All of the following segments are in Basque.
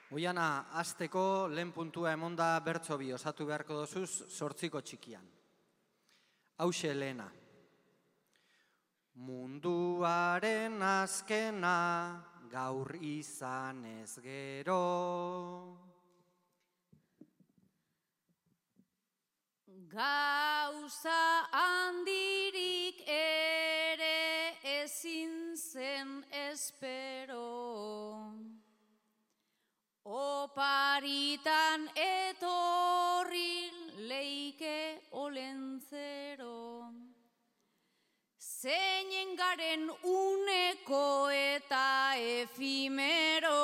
Oiana, hasteko lehen puntua emonda bertso bi osatu beharko dozuz 8ko txikian. Hauxe lehena. Munduaren azkena gaur izanez gero. Gauza handirik ere ezin zen espero. Oparitan etorri leike olentzero. Zeinen garen uneko eta efimero.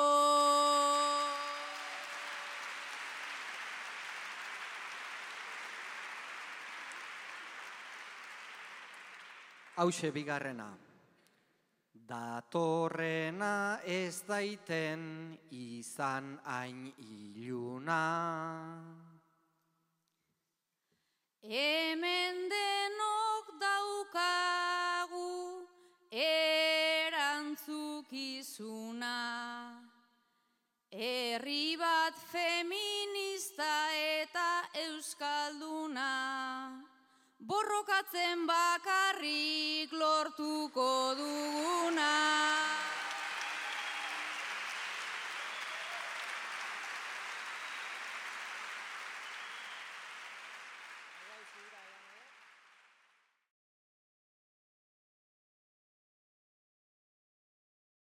Hauxe bigarrena. Datorrena ez daiten izan hain iluna. Hemen denok daukagu erantzukizuna. Herri bat feminista eta euskalduna. Borrokatzen bakarrik lortuko duguna.